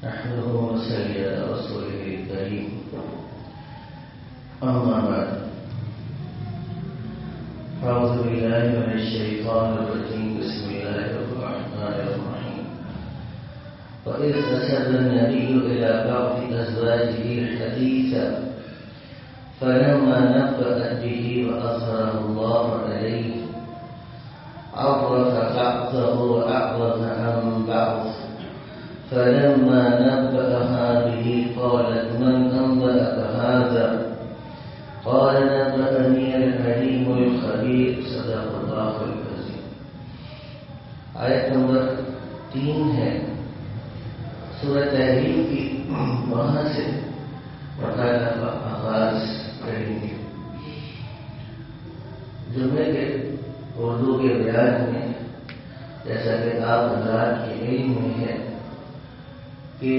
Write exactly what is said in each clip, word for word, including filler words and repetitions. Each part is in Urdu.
نحمده ونصلي على رسوله الكريم أما بعد أعوذ بالله من الشيطان الرجيم بسم الله الرحمن الرحيم وإذ أسر النبي إلى بعض أزواجه الحديث فلما نبأت به وأظهره الله عليه عرف بعضه وأعرض عن بعض فلما نبأها به قالت من أنبأك هذا قال نبأني العليم الخبير صدق الله العظيم. آیت نمبر تین ہے سورہ تحریم کی، وہاں سے مطالعہ کا آغاز کریں گے. جمعے کے اردو کے بیان میں جیسا کہ آپ حضرات کے علم میں ہے کہ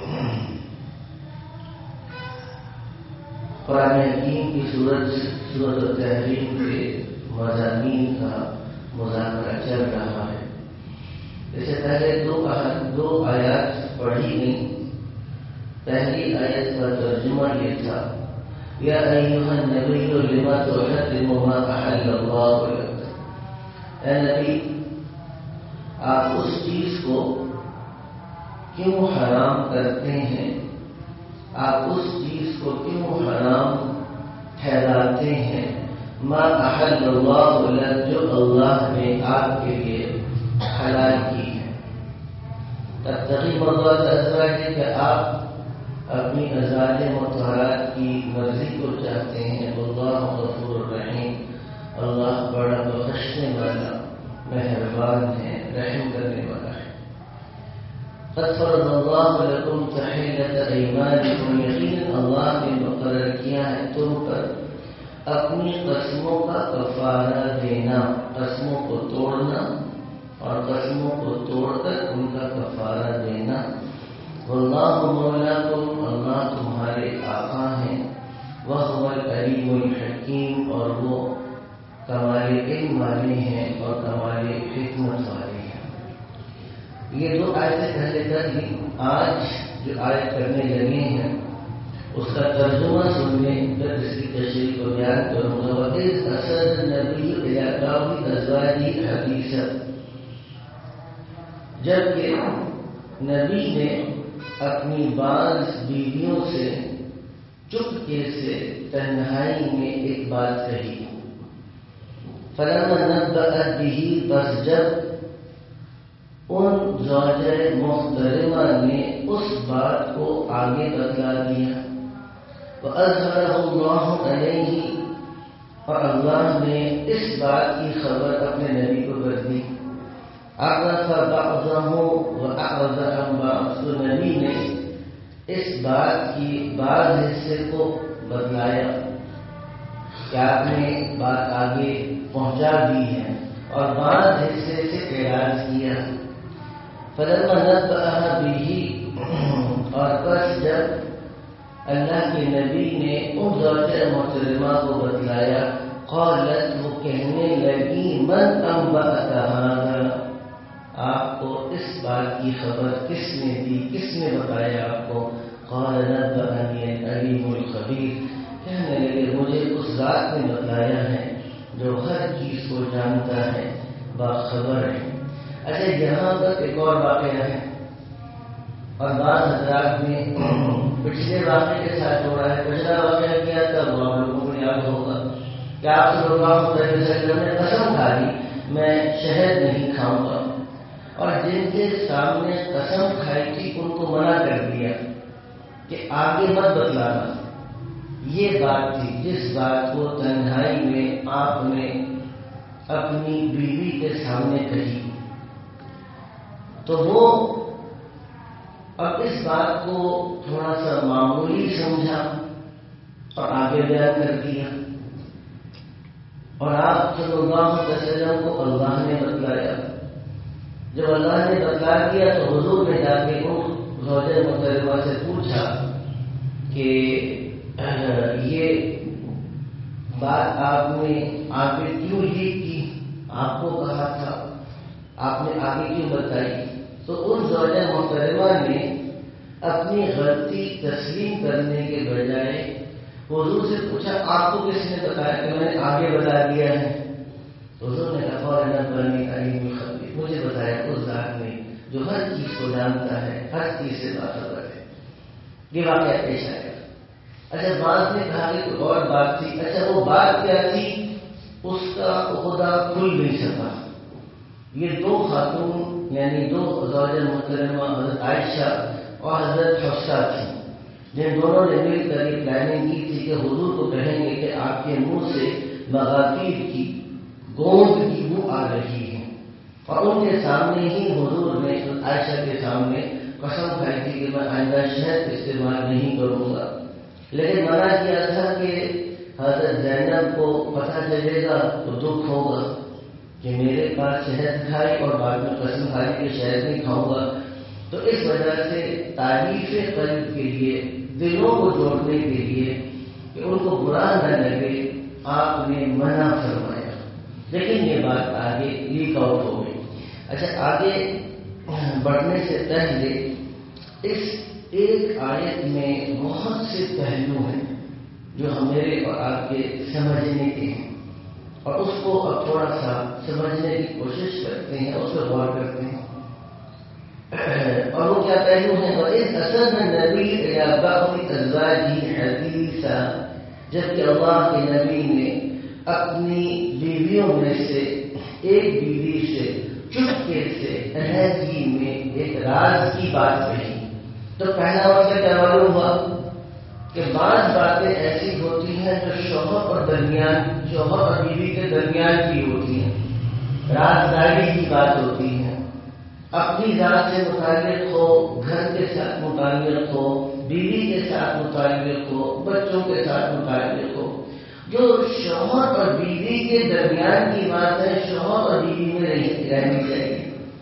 قرآن حکیم کی صورت سورۃ التحریم کے مضامین کا مذاکرہ چل رہا ہے. اس سے پہلے دو دو آیات پڑھی گئی. پہلی آیت کا ترجمہ یہ تھا یا ایھا النبی لما تحرم ما احل اللہ لک، اے نبی آپ اس چیز کو کیوں حرام کرتے ہیں، آپ اس چیز کو کیوں حرام ٹھہراتے ہیں، ما احل اللہ لک، جو اللہ نے آپ کے لیے حلال کی ہے. تبتغی مرضات ازواجک، کہ آپ اپنی ازواج مطہرات کی مرضی کو چاہتے ہیں. اللہ غفور الرحیم، اللہ بڑا بخشنے والا مہربان ہے، رحم کرنے والا ہے. قد فرض اللہ لکم تحلۃ ایمانکم، یقیناً اللہ نے مقرر کیا ہے تم پر اپنی قسموں کا کفارہ دینا، قسموں کو توڑنا اور قسموں کو توڑ کر ان کا کفارہ دینا. واللہ مولاکم، اللہ تمہارے آقا ہیں. وہو العلیم الحکیم، اور وہ کمال علم والے ہیں اور کمال حکمت والے ہیں. یہ دو آیتیں پہلے کر لی. آج جو آیت کرنے لگے ہیں اس کا ترجمہ سننے پھر اس کی تشریح کو بیان کروں گا. وَإِذْ أَسَرَّ النَّبِيُّ إِلَىٰ بَعْضِ أَزْوَاجِهِ حَدِيثًا، جبکہ نبی نے اپنی بعض بیویوں سے چپکے سے تنہائی میں ایک بات کہی. فلما نبأت به، بس جب ان زوجہ محترمہ نے اس بات کو آگے بتلا دیا. وأظهره الله علیہ، اور اللہ نے اس بات کی خبر اپنے نبی کو کر دی. عرف بعضه وأعرض عن بعض، تو نبی نے اس بات کی بعض حصے کو بتلایا کہ آپ نے بات آگے پہنچا دی ہے، اور بعض حصے سے اعراض کیا. فلما نبأها به، اور بس جب اللہ کے نبی نے ان زوجہ محترمہ کو بتلایا، قالت، وہ کہنے لگی، من انبأک ھذا، آپ کو اس بات کی خبر کس نے دی، کس نے بتایا آپ کو؟ قال نبأنی العلیم الخبیر، کہنے لگے مجھے اس ذات نے بتلایا ہے جو ہر چیز کو جانتا ہے، باخبر ہے. اچھا، یہاں پر ایک اور واقعہ ہے، اور بعض حضرات نے پچھلے واقعے کے ساتھ جوڑا ہے. پچھلا واقعہ کیا تھا وہ آپ لوگوں کو یاد ہوگا کہ آپ صلی اللہ علیہ وسلم نے قسم کھا لی میں شہد نہیں کھاؤں گا، اور جن کے سامنے قسم کھائی تھی ان کو منع کر دیا کہ آگے مت بتلانا. یہ بات تھی جس بات کو تنہائی میں آپ نے اپنی بیوی کے سامنے کہی. تو وہ اب اس بات کو تھوڑا سا معمولی سمجھا اور آگے بیان کر دیا، اور آپ صلی اللہ علیہ وسلم کو اللہ نے بتلایا. جب اللہ نے بتلا دیا تو حضور نے جا کے ان زوجہ محترمہ سے پوچھا کہ یہ بات آپ نے آگے کیوں یہ کی، آپ کو کہا تھا، آپ نے آگے کیوں بتائی؟ تو ان زوجہ محترمہ نے اپنی غلطی تسلیم کرنے کے بجائے حضور سے پوچھا آپ کو کس نے بتایا کہ میں نے آگے بتا دیا ہے؟ حضور نے کہا بنی علیم الخبیر، مجھے بتایا اس ذات نے جو ہر چیز کو جانتا ہے، ہر چیز سے باخبر ہے۔ یہ واقعہ پیش آیا۔ اچھا بعض نے کہا کہ کوئی اور بات تھی۔ اچھا وہ بات کیا تھی؟ اس کا عہدہ کھل نہیں سکا۔ یہ دو خاتون یعنی دو زوجہ محترمہ حضرت عائشہ اور حضرت حفصہ تھی، جن دونوں نے مل کر یہ پلاننگ کی تھی کہ حضور کو کہیں گے کہ آپ کے منہ سے مغافیر کی گوند کی بو آ رہی ہے، اور ان کے سامنے ہی حضور نے عائشہ کے سامنے قسم کھائی تھی کہ میں آئندہ شہد استعمال نہیں کروں گا، لیکن منع کیا تھا کہ حضرت زینب کو پتہ چلے گا تو دکھ ہوگا کہ میرے پاس شہد کھائی اور بعد میں قسم کھائی کہ شہد نہیں کھاؤں گا۔ تو اس وجہ سے تعریف قلب کے لیے، دلوں کو جوڑنے کے لیے کہ ان کو برا نہ لگے، آپ نے منع فرمایا، لیکن یہ بات آگے لیک آؤٹ ہو گئی۔ اچھا آگے بڑھنے سے پہلے اس ایک آیت میں بہت سے پہلو ہیں جو ہمارے اور آپ کے سمجھنے کے ہیں، اور اس کو اب تھوڑا سا سمجھنے کی کوشش کرتے ہیں، اس پہ غور کرتے ہیں۔ اور وہ کیا پہلو ہیں؟ وَإِذْ أَسَرَّ النَّبِيُّ إِلَىٰ بَعْضِ أَزْوَاجِهِ حَدِيثًا، جبکہ اللہ کے نبی نے اپنی بیویوں میں سے ایک بیوی سے چپکے سے علیحدگی میں ایک راز کی بات کہی، تو پہلا وقت کیا معلوم ہوا کہ بعض باتیں ایسی ہوتی ہیں جو شوہر اور درمیان شوہر اور بیوی کے درمیان کی ہوتی ہیں، رازداری کی بات ہوتی ہے، اپنی ذات سے متعلق ہو، گھر کے ساتھ متعلق ہو، بیوی کے ساتھ متعلق ہو، بچوں کے ساتھ متعلق ہو۔ جو شوہر اور بیوی کے درمیان کی بات ہے، شوہر اور بیوی میں رہنی چاہیے۔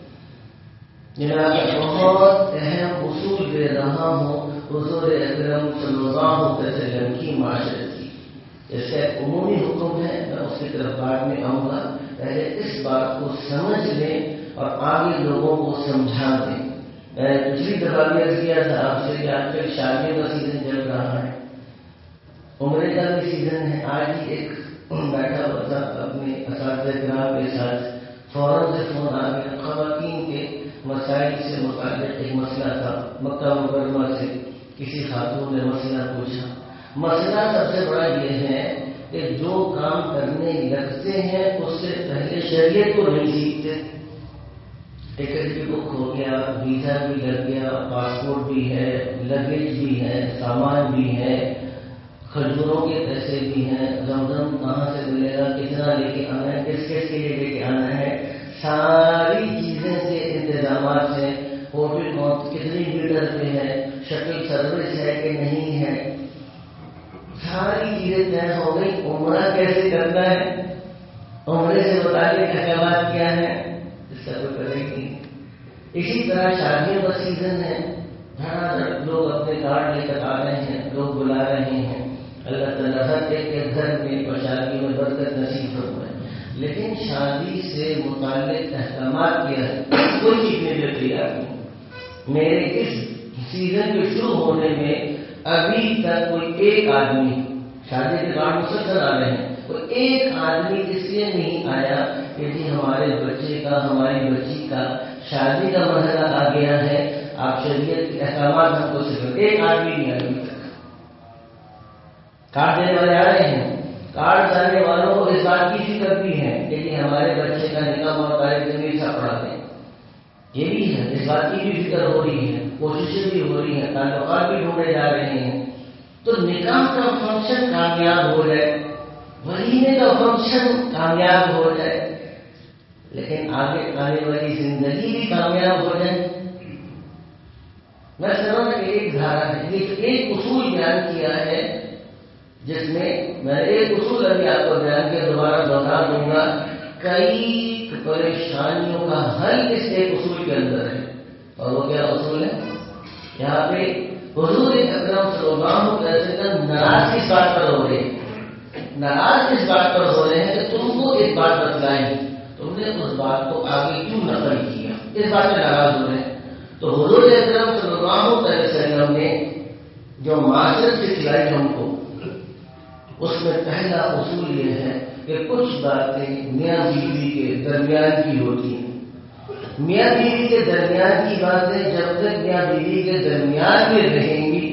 جناب بہت اہم اصول دے رہا ہوں حضور اکرم صلی اللہ علیہ وسلم کی معاشرت کی، جیسے عمومی حکم ہے، میں اس کی طرف بعد میں آؤں گا، پہلے اس بات کو سمجھ لیں اور آگے لوگوں کو سمجھا دیں۔ میں نے پچھلی دفعہ بھی عرض کیا تھا آپ سے کہ آج کل شادیوں کا سیزن چل رہا ہے، عمرے کا بھی سیزن ہے۔ آج ہی ایک بیٹھا ہوا تھا اپنے اساتذہ کرام کے ساتھ، فوراً سے فون آ گیا، خواتین کے مسائل سے متعلق ایک مسئلہ تھا، مکہ مکرمہ سے کسی خاتون نے مسئلہ پوچھا۔ مسئلہ سب سے بڑا یہ ہے کہ جو کام کرنے لگتے ہیں اس سے پہلے شریعت کو نہیں سیکھتے۔ ٹکٹ بھی بک ہو گیا، ویزا بھی لگ گیا، پاسپورٹ بھی ہے، لگیج بھی ہے، سامان بھی ہے، کھجوروں کے پیسے بھی ہیں، زمزم کہاں سے ملے گا، کتنا لے کے آنا ہے، کس کس کے لیے لے کے آنا ہے، ساری چیزیں سے انتظامات ہیں، ہوٹل کتنی میٹر پہ ہے، شٹل سروس ہے کہ نہیں ہے، ساری چیزیں طے ہو گئی۔ عمرہ کیسے کرنا ہے، عمرے سے متعلق احکامات کیا ہے، اس کا کوئی پتہ ہی نہیں۔ اسی طرح شادیوں کا سیزن ہے، لوگ اپنے کارڈ لے کر آ رہے ہیں، لوگ بلا رہے ہیں، اللہ تعالیٰ ہر ایک کے گھر میں اور شادیوں میں برکت نصیب فرمائے۔ لیکن شادی سے متعلق احکامات کیا ہے، کوئی چیز نہیں دیتی آدمی۔ میرے اس سیزن کے شروع ہونے میں ابھی تک کوئی ایک آدمی، شادی کے کارڈ مسلسل آ رہے ہیں، کوئی ایک آدمی اس لیے نہیں آیا کہ جی ہمارے بچے کا، ہماری بچی کا شادی کا مرحلہ آ گیا ہے، آپ شریعت کے احکامات ہم کو سکھا، ایک آدمی نہیں ابھی تک۔ کارڈ دینے والے آ رہے ہیں، کارڈ لانے والوں کو اس بات کی فکر بھی ہے کہ جی ہمارے بچے کا نکاح اور تاریخ زمین سے پڑھا دیں، یہ بھی ہے، اس بات کی بھی فکر ہو رہی ہے، کوششیں بھی ہو رہی ہیں، تعلقات بھی ڈھونڈے جا رہے ہیں۔ تو نکاح کا فنکشن کامیاب ہو جائے، ولیمے کا فنکشن کامیاب ہو جائے، لیکن آگے آنے والی زندگی بھی کامیاب ہو جائے۔ میں سمجھ کہ ایک دھارا ہے، یہ ایک اصول بیان کیا ہے، جس میں میں نے ایک اصول ابھی آپ کو بیان کیا، دوبارہ دوہرا دوں گا۔ کئی پریشانیوں کا حل اس ایک اصول کے اندر ہے، اور وہ کیا اصول ہے؟ یہاں پہ حضور اکرم صلی اللہ علیہ وسلم ناراض کس بات پر ہو رہے ہیں؟ ناراض کس بات پر ہو رہے ہیں کہ تم کو ایک بات بتلائی، تم نے اس بات کو آگے کیوں نقل کیا، اس بات میں ناراض ہو رہے ہیں۔ تو حضور اکرم صلی اللہ علیہ وسلم پہلا اصول یہ ہے کہ کچھ باتیں میاں بیوی کے درمیان کی ہوتی ہیں. میاں بیوی کے درمیان کی باتیں جب تک میاں بیوی کے درمیان میں رہیں گی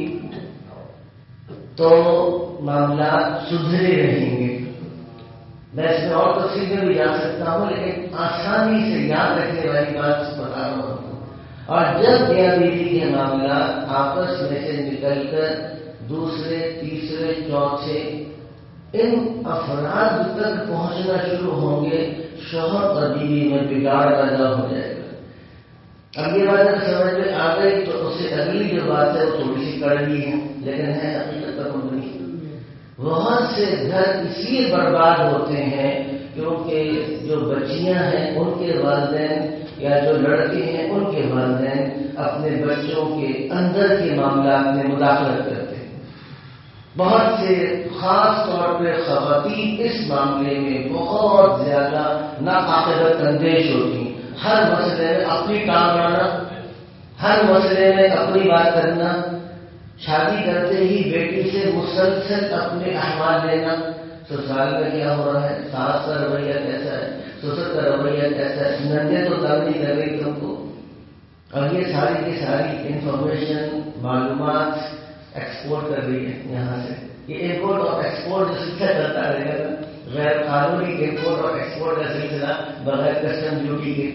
تو معاملات سدھرے رہیں گے. میں اس میں اور تفصیل میں بھی جا سکتا ہوں لیکن آسانی سے یاد رکھنے والی بات بتا رہا ہوں. اور جب میاں بیوی کے معاملات آپس میں سے نکل کر دوسرے تیسرے چوتھے ان افراد تک پہنچنا شروع ہوں گے شوہر اور بیوی میں بگاڑ پیدا ہو جائے گا. اب یہ بات اگر سمجھ میں آ گئی تو اس سے اگلی جو بات ہے وہ تھوڑی سی کڑوی ہے لیکن ہے حقیقت پر مبنی. بہت سے گھر اس لیے برباد ہوتے ہیں کیونکہ جو بچیاں ہیں ان کے والدین یا جو لڑکے ہیں ان کے والدین اپنے بچوں کے اندر کے معاملات میں مداخلت کرتے ہیں. بہت سے خاص طور پہ خواتین اس معاملے میں بہت زیادہ ناعاقبت اندیش ہوتی ہیں. ہر مسئلے میں اپنی ٹانگ اڑانا، ہر مسئلے میں اپنی بات کرنا، شادی کرتے ہی بیٹی سے مسلسل اپنے احوال لینا. سسرال میں کیا ہو رہا ہے، ساس کا رویہ کیسا ہے، سسر کا رویہ کیسا ہے، نندے تو تنگ نہیں کر رہی تم کو. اور یہ ساری کی ساری انفارمیشن معلومات ایکسپورٹ کر رہی ہے یہاں سے. یہ امپورٹ اور ایکسپورٹ جو سلسلہ چلتا رہے گا، غیر قانونی امپورٹ اور ایکسپورٹ کا سلسلہ بغیر کسٹم ڈیوٹی کے،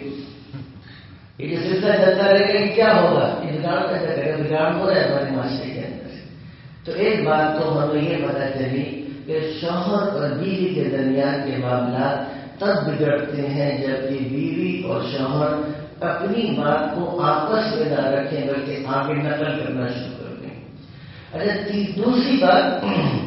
یہ جو سلسلہ چلتا رہے گا یہ کیا ہوگا؟ یہ بگاڑ پیدا کرے گا. بگاڑ ہو رہا ہے ہمارے معاشرے کے اندر. تو ایک بات تو ہمیں یہ پتہ چلی کہ شوہر اور بیوی کے درمیان کے معاملات تب بگڑتے ہیں جبکہ بیوی اور شوہر اپنی بات کو آپس میں نہ رکھیں بلکہ آگے نقل کرنا شروع کر دیں. اچھا، دوسری بات،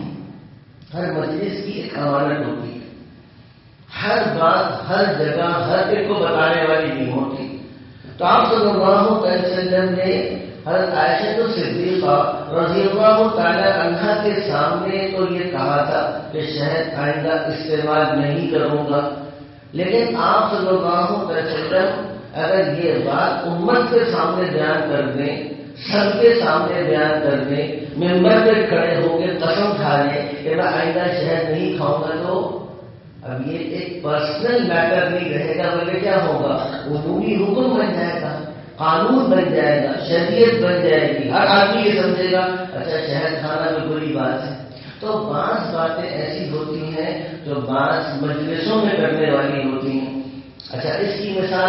ہر مجلس کی ایک امانت ہوتی ہے. ہر بات ہر جگہ ہر ایک کو بتانے والی نہیں ہوتی. تو آپ صلی اللہ علیہ وسلم نے حضرت عائشہ صدیقہ رضی اللہ تعالی عنہا کے سامنے تو یہ کہا تھا کہ شہد آئندہ استعمال نہیں کروں گا، لیکن آپ صلی اللہ علیہ وسلم اگر یہ بات امت کے سامنے بیان کر دیں، سب کے سامنے بیان کر دیں، ممبر پہ کھڑے ہو کے قسم کھا لیں کہ میں آئندہ شہد نہیں کھاؤں گا، تو اب یہ ایک پرسنل میٹر نہیں رہے گا بلکہ کیا ہوگا، عمومی حکم بن جائے گا، قانون بن جائے گا، شریعت بن جائے گی. ہر آدمی یہ سمجھے گا اچھا شہد کھانا بھی بری بات ہے. تو بعض باتیں ایسی ہوتی ہیں جو بعض مجلسوں میں کرنے والی ہوتی ہیں. اچھا، اس کی مثال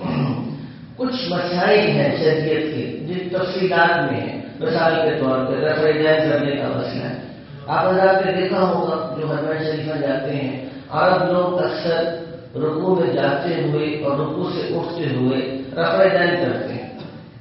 کچھ مسائل ہیں شریعت کے جن تفصیلات میں ہیں. مثال کے طور پہ رفع دین کرنے کا مسئلہ ہے. آپ حضرات نے دیکھا ہوگا جو حرمین شریفہ جاتے ہیں، عرب لوگ اکثر رکوع میں جاتے ہوئے اور رکوع سے اٹھتے ہوئے رفع دین کرتے ہیں.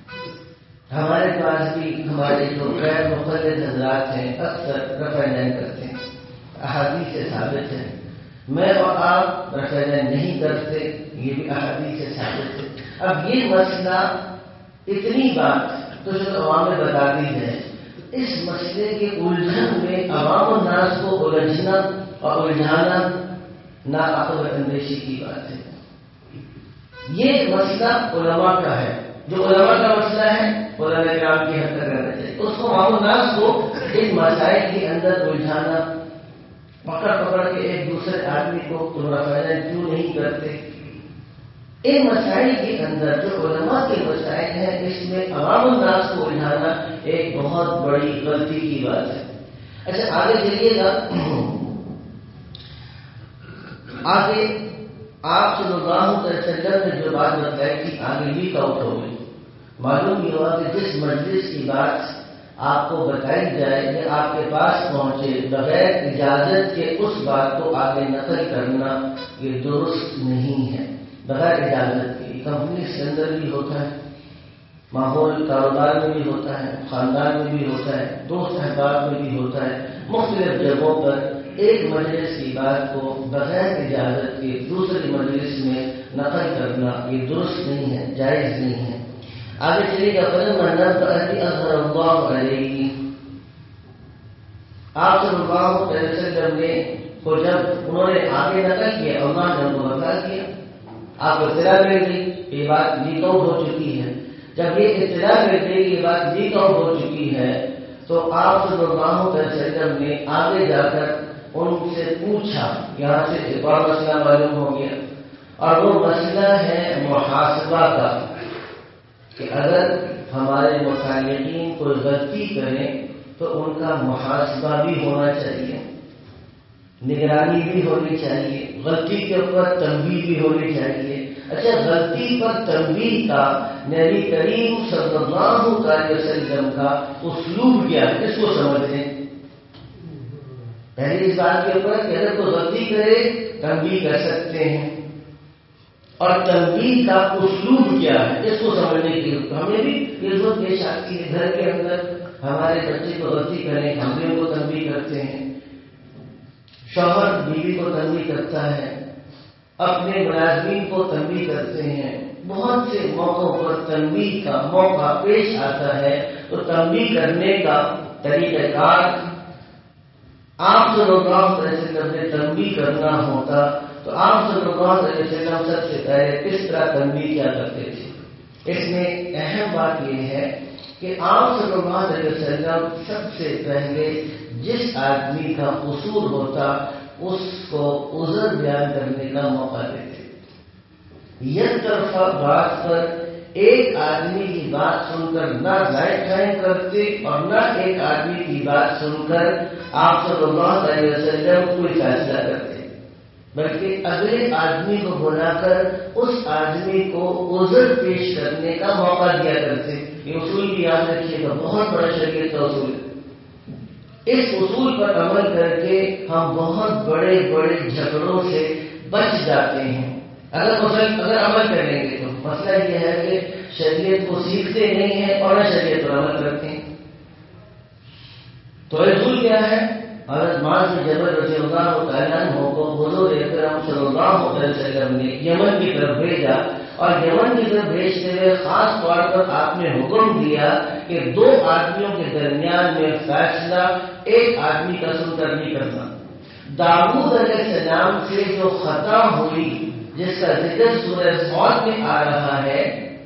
ہمارے پاس بھی ہمارے جو غیر مقلد حضرات ہیں اکثر رفع دین کرتے ہیں. احادیث سے ثابت ہے. میں اور آپ رفع دین نہیں کرتے، یہ بھی احادیث سے ثابت ہے. اب یہ مسئلہ اتنی بات تو چلو عوام میں بتا دی جائے. اس مسئلے کے الجھن میں عوام الناس کو الجھنا اور الجھانا ناعقل اندیشی کی بات ہے. یہ مسئلہ علماء کا ہے. جو علماء کا مسئلہ ہے علماء کرام کی حد تک کرنا چاہیے. تو اس کو عوام الناس کو ان مسائل کے اندر الجھانا، پکڑ پکڑ کے ایک دوسرے آدمی کو تم رفع دین کیوں نہیں کرتے، ان مسائل کے اندر جو علماء کے مسائل ہیں اس میں عوام الناس کو الجھانا ایک بہت بڑی غلطی کی بات ہے. اچھا آگے چلیے گا. آگے آپ صلی اللہ علیہ وسلم نے جو بات بتائی تھی آگے لیک آؤٹ ہو گئی. معلوم یہ ہوا کہ جس مجلس کی بات آپ کو بتائی جائے یا آپ کے پاس پہنچے بغیر اجازت کے اس بات کو آگے نقل کرنا یہ درست نہیں ہے. بغیر اجازت کے کمپنی کے اندر بھی ہوتا ہے، ماحول کاروبار میں بھی ہوتا ہے، خاندان میں بھی ہوتا ہے، دوست احباب میں بھی ہوتا ہے. مختلف جگہوں پر ایک مجلس کی بات کو بغیر اجازت کے دوسری مجلس میں نقل کرنا یہ درست نہیں ہے، جائز نہیں ہے. آگے چلیے گا. فلما نبأت أظهر الله علیہ، آپ صلی اللہ علیہ وسلم نے کو جب انہوں نے آگے نقل کیا اللہ نے ان کو بتا دیا، آپ کو اطلاع مل گئی یہ بات لیک آؤٹ ہو چکی ہے. جب یہ اطلاع مل گئی یہ بات لیک آؤٹ ہو چکی ہے تو آپ صلی اللہ علیہ وسلم نے آگے جا کر ان سے پوچھا، یہاں سے ایک اور مسئلہ معلوم ہو گیا، اور وہ مسئلہ ہے محاسبہ کا، کہ اگر ہمارے مخالفین کوئی غلطی کریں تو ان کا محاسبہ بھی ہونا چاہیے، نگرانی بھی ہونی چاہیے، غلطی کے اوپر تنبیہ بھی ہونی چاہیے۔ اچھا، غلطی پر تنبیہ کا نبی کریم صلی اللہ علیہ وسلم کا اسلوب کیا ہے، اس کو سمجھتے ہیں۔ پہلے اس بات کے اوپر کہ اگر کوئی غلطی کرے تنبیہ کر سکتے ہیں، اور تنبیہ کا اسلوب کیا ہے اس کو سمجھنے کے لیے ہمیں بھی یہ ضرورت پیش آتی ہے۔ گھر کے اندر ہمارے بچے کو غلطی کریں، ہم بھی ان کو تنبیہ کرتے ہیں، شوہر بیوی کو تنبیہ کرتا ہے، اپنے ملازمین کو تنبیہ کرتے ہیں، بہت سے موقعوں پر تنبیہ کا موقع پیش آتا ہے، تو تنبیہ کرنے کا طریقہ کار آپ صلی اللہ علیہ وسلم نے تنبیہ کرنا ہوتا تو آپ صلی اللہ علیہ وسلم سب سے پہلے کس طرح تنبیہ کیا کرتے تھے؟ اس میں اہم بات یہ ہے کہ آپ صلی اللہ علیہ وسلم سب سے پہلے جس آدمی کا قصور ہوتا اس کو عذر بیان کرنے کا موقع دیتے، یک طرفہ بات پر ایک آدمی کی بات سن کر نہ رائٹ قائم کرتے اور نہ ایک آدمی کی بات سن کر آپ صلی اللہ علیہ وسلم کوئی فیصلہ کرتے، بلکہ اگلے آدمی کو بلا کر اس آدمی کو عذر پیش کرنے کا موقع دیا کرتے۔ یہ اصول بھی یاد رکھیے گا، بہت بڑا شریعت کا اصول ہے۔ اس اصول پر عمل کر کے ہم بہت بڑے بڑے جھگڑوں سے بچ جاتے ہیں اگر اگر عمل کریں گے تو۔ مسئلہ یہ ہے کہ شریعت کو سیکھتے نہیں ہیں اور نہ شریعت پر عمل کرتے ہیں۔ تو اصول کیا ہے؟ حضرت معاذ بن جبل رضی اللہ تعالیٰ عنہ کو حضور اکرم صلی اللہ علیہ وسلم نے یمن کی طرف بھیجا، اور یمن کی طرف بھیجتے ہوئے خاص طور پر آپ نے حکم دیا کہ دو آدمیوں کے درمیان میں فیصلہ ایک آدمی کا سن کر نہیں کرنا۔ داؤد علیہ السلام سے جو خطا ہوئی جس کا ذکر سورہ صاد میں آ رہا ہے،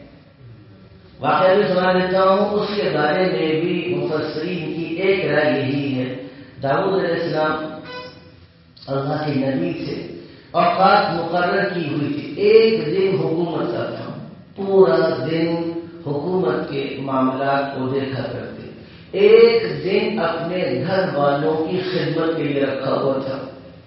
واقعہ بھی سنا دیتا ہوں، اس کے بارے میں بھی مفسرین کی ایک رائے یہی ہے۔ داؤد علیہ السلام اللہ کے نبی سے اوقات مقرر کی ہوئی تھی، ایک دن حکومت کا تھا، پورا دن حکومت کے معاملات کو دیکھا کرتے، ایک دن اپنے گھر والوں کی خدمت کے لیے رکھا ہوا تھا،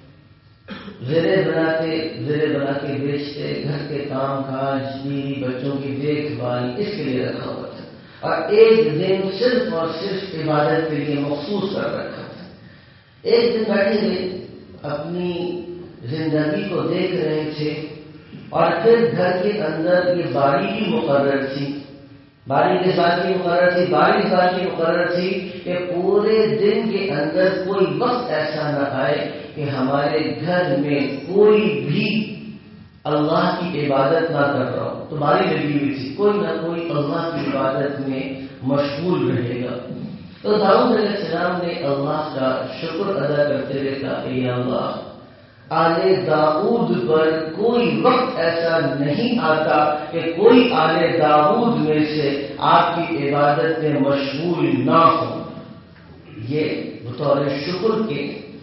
زرے بناتے زرے بنا کے بیچتے، گھر کے کام کاج، بیوی بچوں کی دیکھ بھال، اس کے لیے رکھا ہوا تھا، اور ایک دن صرف اور صرف عبادت کے لیے مخصوص کر رکھا تھا۔ ایک دن بیٹھے ہوئے اپنی زندگی کو دیکھ رہے تھے، اور پھر گھر کے اندر یہ باری بھی مقرر تھی، باری کے ساتھ بھی مقرر تھی باری کے ساتھ بھی مقرر تھی کہ پورے دن کے اندر کوئی وقت ایسا نہ آئے کہ ہمارے گھر میں کوئی بھی اللہ کی عبادت نہ کر رہا ہو۔ تو باری لگی ہوئی تھی، کوئی نہ کوئی اللہ کی عبادت میں مشغول رہے گا۔ تو داؤد علیہ السلام نے اللہ کا شکر ادا کرتے ہوئے کہا کہ یا اللہ، آل داؤد پر کوئی وقت ایسا نہیں آتا کہ کوئی آل داؤد میں سے آپ کی عبادت میں مشغول نہ ہو۔ یہ بطور شکر کے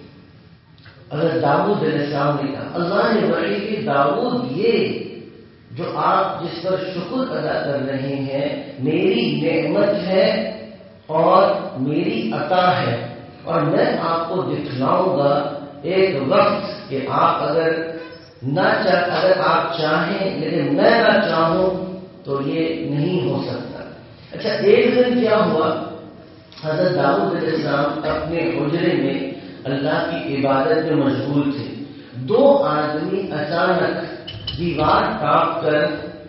اگر داؤد علیہ السلام نے کہا، اللہ نے بڑی کہ داؤد یہ جو آپ جس پر شکر ادا کر رہے ہیں میری نعمت ہے اور میری عطا ہے، اور میں آپ کو دکھلاؤں گا ایک وقت کہ آپ اگر نہ چاہ اگر آپ چاہیں لیکن میں نہ چاہوں تو یہ نہیں ہو سکتا۔ اچھا، ایک دن کیا ہوا، حضرت داؤد علیہ السلام اپنے حجرے میں اللہ کی عبادت میں مشغول تھے، دو آدمی اچانک دیوار ٹاپ کر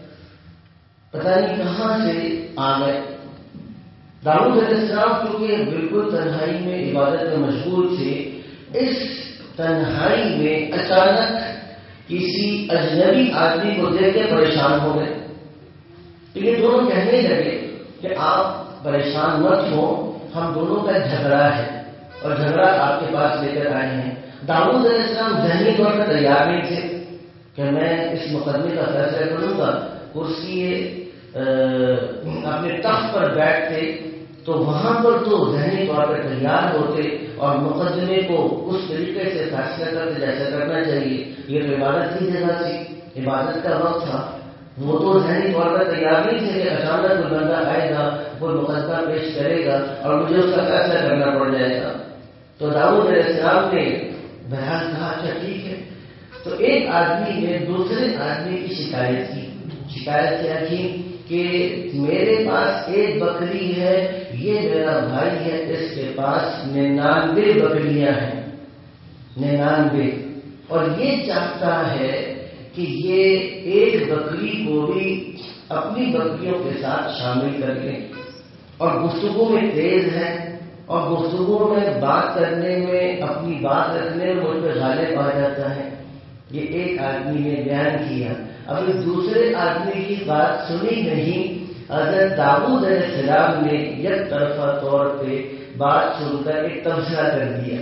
پتہ نہیں کہاں سے آ گئے۔ داؤد علیہ السلام کیونکہ بالکل تنہائی میں عبادت میں مشغول تھے، اس تنہائی میں اچانک کسی اجنبی آدمی کو دیکھ کے پریشان ہو گئے۔ تو یہ دونوں کہنے لگے کہ آپ پریشان مت ہو، ہم دونوں کا جھگڑا ہے اور جھگڑا آپ کے پاس لے کر آئے ہیں۔ داؤد علیہ السلام ذہنی طور پر تیار نہیں تھے کہ میں اس مقدمے کا فیصلہ کروں گا، کرسی اپنے تخت پر بیٹھتے تو وہاں پر تو ذہنی طور پر تیار ہوتے اور مقدمے کو اس طریقے سے فیصلہ کرتے جیسا کرنا چاہیے. یہ تو عبادت کی جگہ تھی، عبادت کا وقت تھا. وہ تو ذہنی طور پر تیار نہیں تھے کہ اچانک کوئی بندہ آئے گا، کوئی مقدمہ پیش کرے گا اور مجھے اس کا فیصلہ کرنا پڑ جائے گا. تو داؤد علیہ السلام نے بہرحال کہا اچھا ٹھیک ہے. تو ایک آدمی نے دوسرے آدمی کی شکایت کی. شکایت کیا کی کہ میرے پاس ایک بکری ہے، یہ میرا بھائی ہے، اس کے پاس ننانوے بکریاں ہیں، ننانوے، اور یہ چاہتا ہے کہ یہ ایک بکری کو بھی اپنی بکریوں کے ساتھ شامل کر لیں. اور گفتگو میں تیز ہے اور گفتگو میں بات کرنے میں، اپنی بات رکھنے میں مجھ پہ غالب آ جاتا ہے. یہ ایک آدمی نے بیان کیا. ابھی دوسرے آدمی کی بات سنی نہیں. حضرت داؤد علیہ السلام نے یک طرفہ طور پہ بات سن کر ایک تبصرہ کر دیا.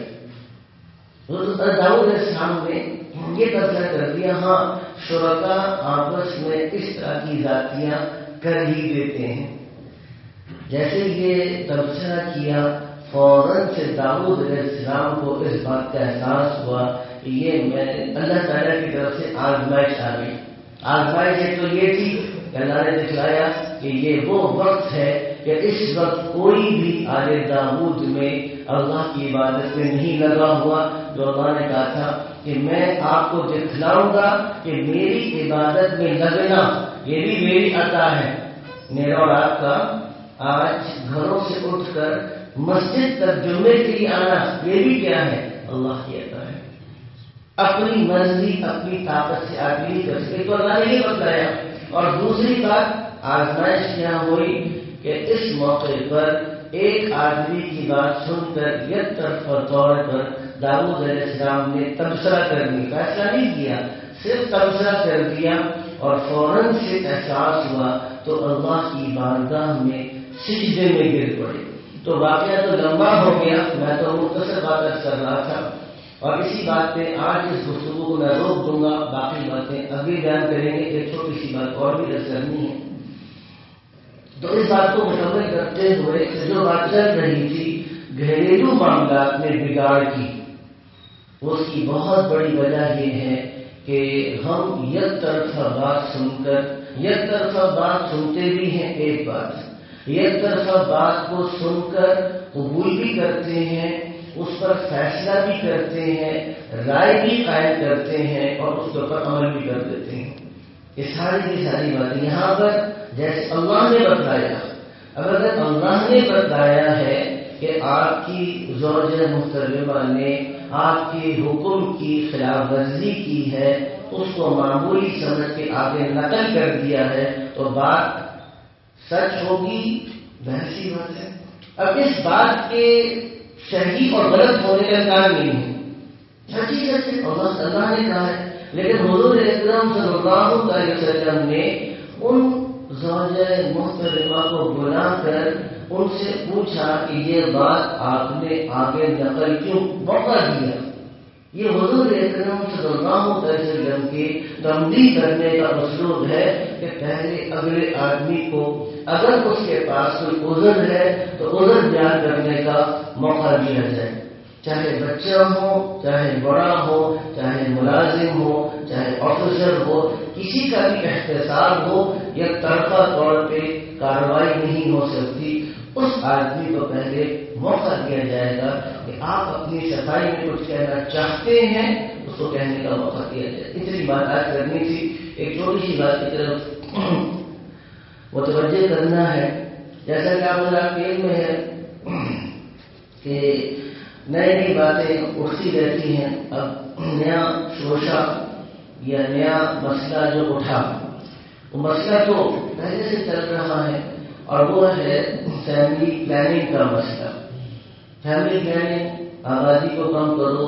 حضرت داؤد علیہ السلام نے یہ تبصرہ کر دیا ہاں شرکا آپس میں اس طرح کی ذاتیاں کر ہی دیتے ہیں. جیسے یہ تبصرہ کیا فوراً سے داؤد علیہ السلام کو اس بات کا احساس ہوا کہ یہ میں اللہ تعالیٰ کی طرف سے آزمائش آ گئی. آزمائش ایک تو یہ تھی کہ اللہ نے دکھلایا کہ یہ وہ وقت ہے کہ اس وقت کوئی بھی آل داؤد میں اللہ کی عبادت میں نہیں لگا ہوا. جو اللہ نے کہا تھا کہ میں آپ کو دکھلاؤں گا کہ میری عبادت میں لگنا یہ بھی میری عطا ہے. میرا اور آپ کا آج گھروں سے اٹھ کر مسجد تک جمعے کے لیے آنا یہ بھی کیا ہے؟ اللہ کی عطا ہے. اپنی مرضی اپنی طاقت سے آدمی نہیں کر سکے تو اللہ نے یہ بتلایا. اور دوسری بات آزمائش کیا ہوئی کہ اس موقع پر ایک آدمی کی بات سن کر یک طرفہ طور پر داؤد علیہ السلام نے تبصرہ کرنے کا فیصلہ نہیں کیا، صرف تبصرہ کر دیا اور فوراً سے احساس ہوا تو اللہ کی بارگاہ میں سجدے میں گر پڑے. تو واقعہ تو لمبا ہو گیا، میں تو مختصر بات کر رہا تھا اور اسی بات پہ آج اس گفتگو کو میں روک دوں گا. باقی باتیں ابھی بیان کریں گے. ایک چھوٹی سی بات اور بھی رد کرنی ہے. تو اس بات کو مکمل کرتے ہوئے جو بات چل رہی تھی گھریلو معاملات میں بگاڑ کی، اس کی بہت بڑی وجہ یہ ہے کہ ہم یک طرفہ بات سن کر یک طرفہ بات سنتے بھی ہیں. ایک بات یک طرفہ بات کو سن کر قبول بھی کرتے ہیں، اس پر فیصلہ بھی کرتے ہیں، رائے بھی قائم کرتے ہیں اور اس کے اوپر عمل بھی کر دیتے ہیں. یہ ساری کی ساری باتیں یہاں پر جیسے اللہ نے بتایا. اگر اللہ نے بتایا ہے کہ آپ کی زوجہ محترمہ نے آپ کے حکم کی خلاف ورزی کی ہے، اس کو معمولی سمجھ کے آگے نقل کر دیا ہے تو بات سچ ہوگی، ویسی بات ہے. اب اس بات کے صحیح اور غلط ہونے کا امکان نہیں ہے. سچی سچ اللہ اللہ نے کہا ہے، لیکن حضور اکرم صلی اللہ علیہ وسلم نے ان زوجہ محترمہ کو بلا کر ان سے پوچھا کہ یہ بات آپ نے آگے نقل کیوں موقع دیا. یہ حضور اکرم صلی اللہ علیہ وسلم کی تنبیہ کرنے کا اسلوب ہے کہ پہلے اگلے آدمی کو اگر اس کے پاس کوئی عذر ہے تو عذر بیان کرنے کا موقع دیا جائے. چاہے بچہ ہو، چاہے بڑا ہو، چاہے ملازم ہو، چاہے آفیسر ہو، کسی کا بھی احتساب ہو، یک طرفہ طور پہ کارروائی نہیں ہو سکتی. اس آدمی کو پہلے موقع دیا جائے گا کہ آپ اپنی صفائی میں کچھ کہنا چاہتے ہیں، اس کو کہنے کا موقع دیا جائے. اتنی بات آج کرنی تھی. ایک چھوٹی سی بات کی طرف متوجہ کرنا ہے. جیسا کہ آپ آپ کے علم میں ہے کہ نئی نئی باتیں اٹھتی رہتی ہیں. اب نیا شوشہ یا نیا مسئلہ جو اٹھا، وہ مسئلہ تو پہلے سے چل رہا ہے اور وہ ہے فیملی پلاننگ کا مسئلہ. فیملی پلاننگ، آبادی کو کم کرو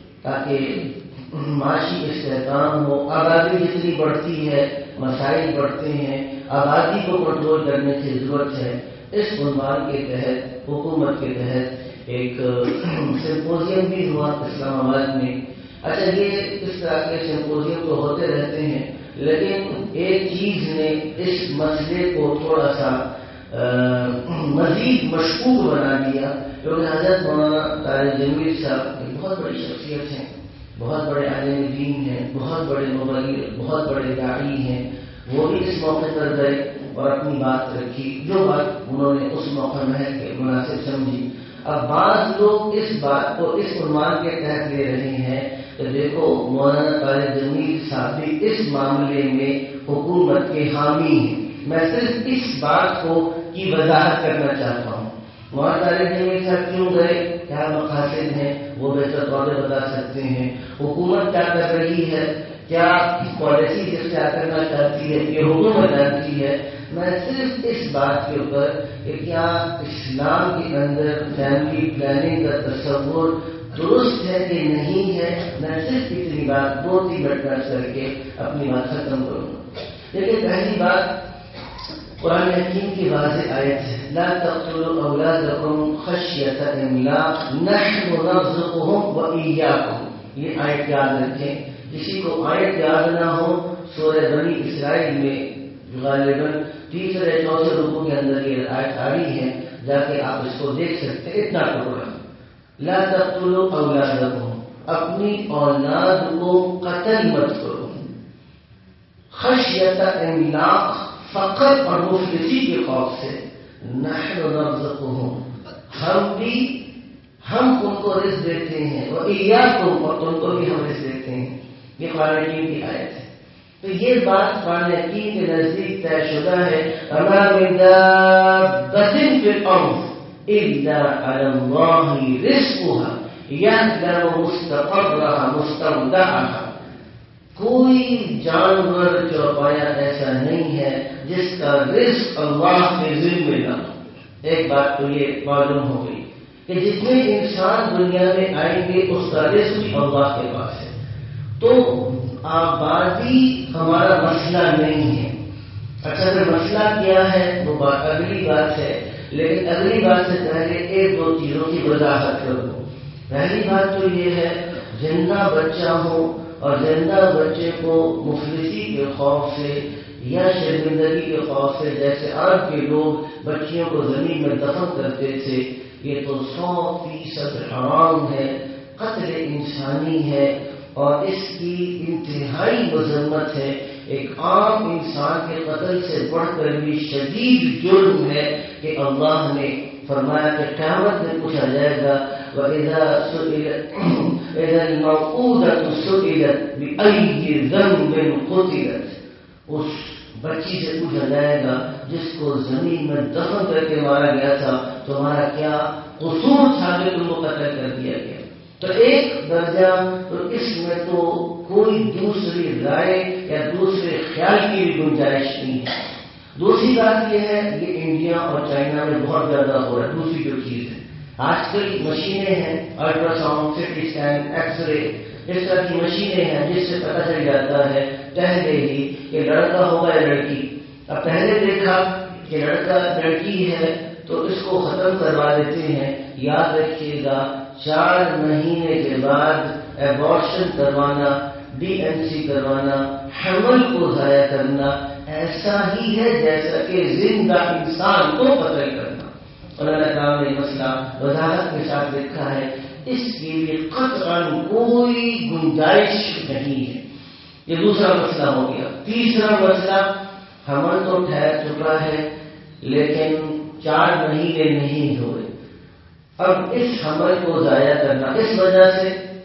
تاکہ معاشی استحکام ہو. آبادی جتنی بڑھتی ہے مسائل بڑھتے ہیں، آبادی کو کنٹرول کرنے کی ضرورت ہے. اس عنوان کے تحت حکومت کے تحت ایک سمپوزیم بھی ہوا اسلام آباد میں. اچھا، یہ اس طرح کے سمپوزیم تو ہوتے رہتے ہیں، لیکن ایک چیز نے اس مسئلے کو تھوڑا سا مزید مشکوک بنا دیا، کیونکہ حضرت مولانا طارق جمیل صاحب ایک بہت بڑی شخصیت ہیں، بہت بڑے عالم دین ہیں، بہت بڑے مبلغ، بہت بڑے داعی ہیں. وہ بھی اس موقع پر گئے اور اپنی بات رکھی، جو بات انہوں نے اس موقع میں ہے کہ مناسب سمجھی. اب بعض لوگ اس بات کو اس عنوان کے تحت لے رہے ہیں کہ دیکھو مولانا طارق جمیل صاحب بھی اس معاملے میں حکومت کے حامی ہیں. میں صرف اس بات کو کی وضاحت کرنا چاہتا ہوں. مولانا طارق جمیل صاحب کیوں گئے، کیا مقاصد ہیں، وہ بہتر طور پہ بتا سکتے ہیں. حکومت کیا کر رہی ہے، کیا پالیسی اختیار کرنا چاہتی ہے، یہ حکومت جانتی ہے. میں صرف اس بات کے اوپر کہ کیا اسلام کے اندر فیملی پلاننگ کا تصور درست ہے کہ نہیں ہے، میں صرف اتنی بات دو تین منٹ کر کے اپنی بات ختم کروں گا. لیکن پہلی بات قرآن حکیم کی واضح آیت ہے، لا تقتلوا اولادکم خشیۃ املاق نحن نرزقهم وإیاکم. یہ آیت یاد رکھیں. کسی کو آیت یاد نہ ہو، سورہ بنی اسرائیل میں غالباً تیسرے چوتھے رکوع کے اندر یہ آیت آ رہی ہے، جا کے آپ اس کو دیکھ سکتے ہیں. اتنا ٹکڑا، لا تقتلوا اولادکم، اپنی اولاد کو قتل مت کرو، خشیۃ املاق، فقر اور مفلسی کے خوف سے، نحن نرزقهم، ہم بھی ہم ان کو رزق دیتے ہیں، وإیاکم، اور تم کو بھی ہم رزق دیتے ہیں. یہ قرآن حکیم کی آیت ہے. تو یہ بات قرآن حکیم کے نزدیک طے شدہ ہے. وما من دابۃ فی الارض الا علی اللہ رزقها یعلم مستقرها مستودعها. کوئی جانور چوپایا ایسا نہیں ہے جس کا رزق اللہ کے ذمہ نہ ہو. ایک بات تو یہ معلوم ہو گئی کہ جتنے انسان دنیا میں آئیں گے اس کا رزق بھی اللہ کے پاس ہے. تو آبادی ہمارا مسئلہ نہیں ہے. اچھا پھر مسئلہ کیا ہے وہ بات اگلی بات ہے، لیکن اگلی بات سے پہلے ایک دو چیزوں کی وضاحت کر دوں. پہلی بات تو یہ ہے، زندہ بچہ ہو اور زندہ بچے کو مفلسی کے خوف سے یا شرمندگی کے خوف سے جیسے عرب کے لوگ بچیوں کو زمین میں دفن کرتے تھے، یہ تو سو فیصد حرام ہے، قتل انسانی ہے اور اس کی انتہائی مذمت ہے. ایک عام انسان کے قتل سے بڑھ کر بھی شدید جرم ہے کہ اللہ نے فرمایا کہ قیامت میں پوچھا جائے گا وَإِذَا سُئِلَتْ إِذَا الْمَوْءُودَةُ سُئِلَتْ بِأَيِّ ذَنبٍ قُتِلَتْ. اس بچی سے پوچھا جائے گا جس کو زمین میں دفن کر کے مارا گیا تھا، تمہارا کیا قصور تھا کہ تم کو قتل کر دیا گیا. تو ایک درجہ تو اس میں تو کوئی دوسری رائے یا دوسرے خیال کی بھی گنجائش نہیں ہے. دوسری بات یہ ہے، یہ انڈیا اور چائنا میں بہت زیادہ ہو رہا ہے. دوسری جو چیز ہے، آج کل مشینیں ہیں، ultrasound, CT scan, X ray, اس طرح کی مشینیں ہیں جس سے پتہ چل جاتا ہے پہلے ہی کہ لڑکا ہوگا یا لڑکی. اب پہلے دیکھا کہ لڑکا لڑکی ہے تو اس کو ختم کروا دیتے ہیں. یاد رکھیے گا، چار مہینے کے بعد ایبارشن کروانا، ڈی این سی کروانا، حمل کو ضائع کرنا ایسا ہی ہے جیسا کہ زندہ انسان کو قتل کرنا. اللہ تعالیٰ نے مسئلہ وضاحت کے ساتھ لکھا ہے، اس کے لیے قطعاً کوئی گنجائش نہیں ہے. یہ دوسرا مسئلہ ہو گیا. تیسرا مسئلہ، حمل تو ٹھہر چکا ہے لیکن چار مہینے نہیں ہوئے. اب اس حمل کو ضائع کرنا اس وجہ سے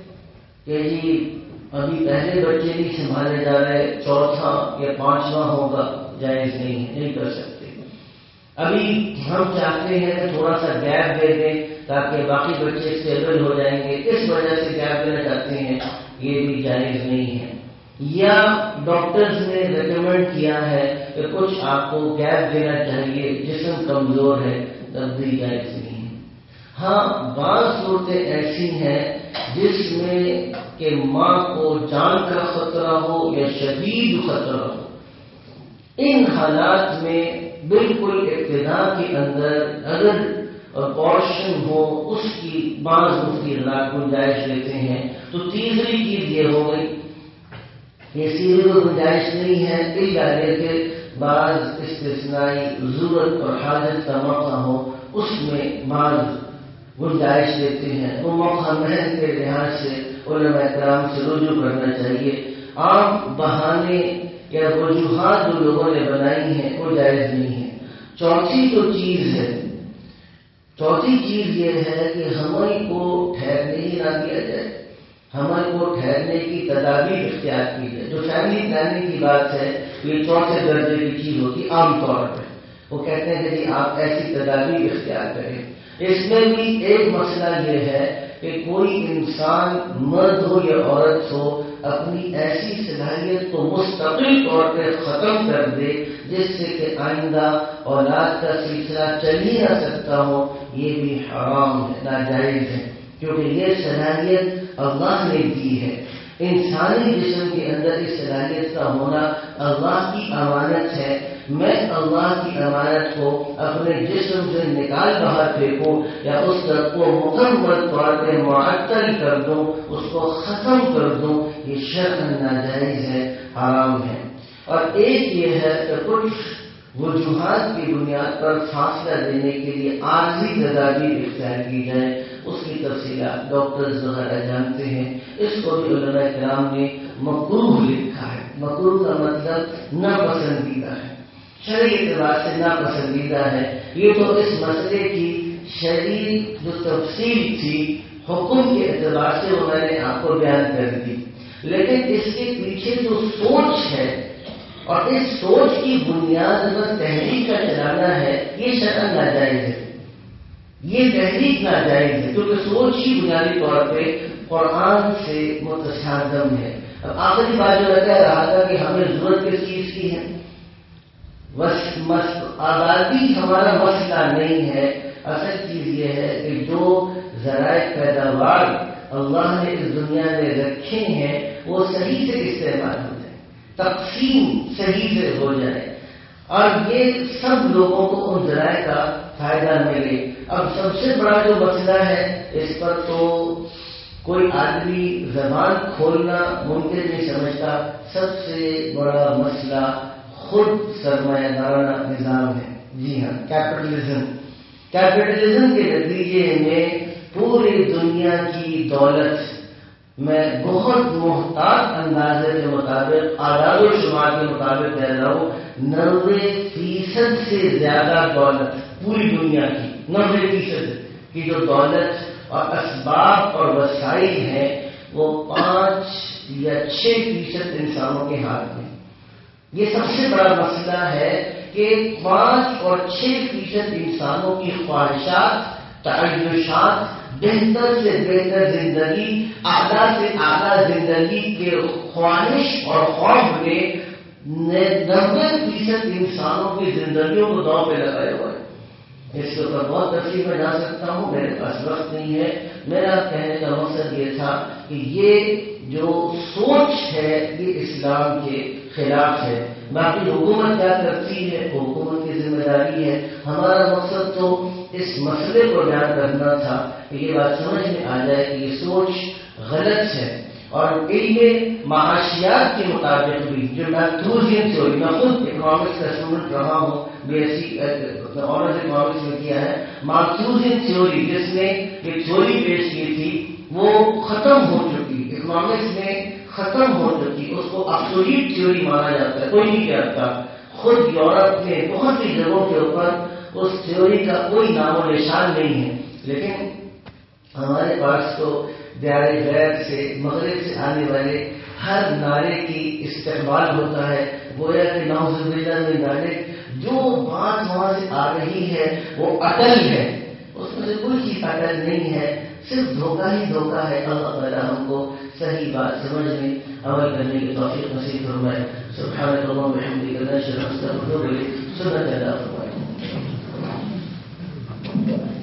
کہ جی ابھی پہلے بچے نہیں سنبھالے جا رہے، چوتھا یا پانچواں ہوگا، جائز نہیں ہے، نہیں کر سکتے. ابھی ہم چاہتے ہیں کہ تھوڑا سا گیپ دے دیں تاکہ باقی بچے اسٹیبل ہو جائیں گے، اس وجہ سے گیپ دینا چاہتے ہیں، یہ بھی جائز نہیں ہے. یا ڈاکٹرز نے ریکمینڈ کیا ہے کہ کچھ آپ کو گیپ دینا چاہیے، جسم کمزور ہے، تب بھی جائز نہیں ہے. ہاں بعض صورتیں ایسی ہیں جس میں کہ ماں کو جان کا خطرہ ہو یا شدید خطرہ ہو، ان حالات میں بالکل ابتدا کے اندر اگر پورشن ہو اس کی بعض مفتی حضرات گنجائش دیتے ہیں. تو تیسری چیز یہ ہو گئی کہ سیدھی کو گنجائش نہیں ہے، اس ڈالے کے بعض استثنائی ضرورت اور حاجت کا موقع ہو اس میں بعض گنجائش دیتے ہیں، وہ موقع محنت کے لحاظ سے علماء کرام سے رجوع کرنا چاہیے. عام بہانے یا وجوہات جو لوگوں نے بنائی ہیں وہ جائز نہیں ہے. چوتھی جو چیز ہے چوتھی چیز یہ ہے کہ حمل کو ٹھہرنے ہی نہ دیا جائے، حمل کو ٹھہرنے کی تدابیر اختیار کی جائے. جو فیملی پلاننگ کی بات ہے یہ چوتھے درجے کی چیز ہوتی عام طور پہ. وہ کہتے ہیں کہ جی آپ ایسی تدابیر اختیار کریں. اس میں بھی ایک مسئلہ یہ ہے کہ کوئی انسان مرد ہو یا عورت ہو اپنی ایسی صلاحیت کو مستقل طور پہ ختم کر دے جس سے کہ آئندہ اولاد کا سلسلہ چل ہی نہ سکتا ہو، یہ بھی حرام ہے، ناجائز ہے. کیونکہ یہ صلاحیت اللہ نے دی ہے. انسانی جسم کے اندر اس صلاحیت کا ہونا اللہ کی امانت ہے. میں اللہ کی امانت کو اپنے جسم سے نکال باہر پھینکوں یا اس کو مکمل طور پہ معطل کر دوں، اس کو ختم کر دوں، یہ شرعاً ناجائز ہے، حرام ہے. اور ایک یہ ہے کہ کچھ وجوہات کی بنیاد پر فاصلہ دینے کے لیے عارضی تدابیر اختیار کی جائے. اس کی تفصیلات ڈاکٹرز وغیرہ جانتے ہیں. اس کو بھی علماء کرام نے مکروہ لکھا ہے. مکروہ کا مطلب ناپسندیدہ ہے، شرعی اعتبار سے ناپسندیدہ ہے. یہ تو اس مسئلے کی شرعی جو تفصیل تھی حکم کے اعتبار سے وہ میں نے آپ کو بیان کر دی، لیکن اس کے پیچھے جو سوچ ہے اور اس سوچ کی بنیاد پر تحریک کا چلانا ہے یہ شرعاً ناجائز ہے. یہ تحریک ناجائز ہے کیونکہ سوچ ہی بنیادی طور پہ قرآن سے متصادم ہے. اب آخری بات جو کہہ رہا تھا کہ ہمیں ضرورت کس چیز کی ہے، آبادی ہمارا مسئلہ نہیں ہے. اصل چیز یہ ہے کہ جو ذرائع پیداوار اللہ نے اس دنیا میں رکھے ہیں وہ صحیح سے استعمال ہو جائے، تقسیم صحیح سے ہو جائے اور یہ سب لوگوں کو ان ذرائع کا فائدہ ملے. اب سب سے بڑا جو مسئلہ ہے اس پر تو کوئی آدمی زبان کھولنا ممکن نہیں سمجھتا. سب سے بڑا مسئلہ خود سرمایہ دارانہ نظام ہے. جی ہاں، کیپٹلزم. کیپٹلزم کے نتیجے میں پوری دنیا کی دولت میں بہت محتاط اندازے کے مطابق اعداد و شمار کے مطابق کہہ رہا ہوں نوے فیصد سے زیادہ دولت پوری دنیا کی نوے فیصد کی جو دولت اور اسباب اور وسائل ہیں وہ پانچ یا چھ فیصد انسانوں کے ہاتھ میں. یہ سب سے بڑا مسئلہ ہے کہ پانچ اور چھ فیصد انسانوں کی خواہشات، تعیشات، بہتر سے بہتر زندگی، اعلیٰ سے اعلیٰ زندگی کے خواہش اور خوف نے نبے فیصد انسانوں کی زندگیوں کو داؤ پہ لگایا ہوا ہے. اس کے اوپر بہت تفصیل میں جا سکتا ہوں، میرے پاس وقت نہیں ہے. میرا کہنے کا مقصد یہ تھا کہ یہ جو سوچ ہے یہ اسلام کے خلاف ہے. باقی حکومت کیا کرتی ہے حکومت کی ذمہ داری ہے. ہمارا مقصد تو اس مسئلے کو بیان کرنا تھا کہ یہ بات سمجھ میں آ جائے کہ یہ سوچ غلط ہے. اور علم معاشیات کے مطابق بھی جو میتھوزین تھیوری، میں خود اکنامکس کا اسٹوڈنٹ رہا ہوں، B S C honours economics میں کیا ہے. میتھوزین تھیوری جس نے یہ تھیوری پیش کی تھی وہ ختم ہو چکی، اکنامکس میں ختم ہو چکی. اس کو ابسولوٹ تھیوری مانا جاتا ہے، کوئی نہیں کہتا. خود یورپ میں بہت سی جگہوں کے اوپر اس تھیوری کا کوئی نام و نشان نہیں ہے. لیکن ہمارے پاس تو دیار غیر سے مغرب سے آنے والے ہر نعرے کی استقبال ہوتا ہے. گویا کہ نعوذ باللہ من ذالک جو بات وہاں سے آ رہی ہے وہ اٹل ہے، اس میں سے کوئی چیز اٹل نہیں ہے، صرف دھوکہ ہی دھوکہ ہے. اللہ تعالیٰ ہم کو صحیح بات سمجھنے عمل کرنے کی توفیق نصیب فرمائے. سبحانک اللہم و بحمدک نشہد ان لا الہ الا انت نستغفرک و نتوب الیک. سنت ادا فرمائے.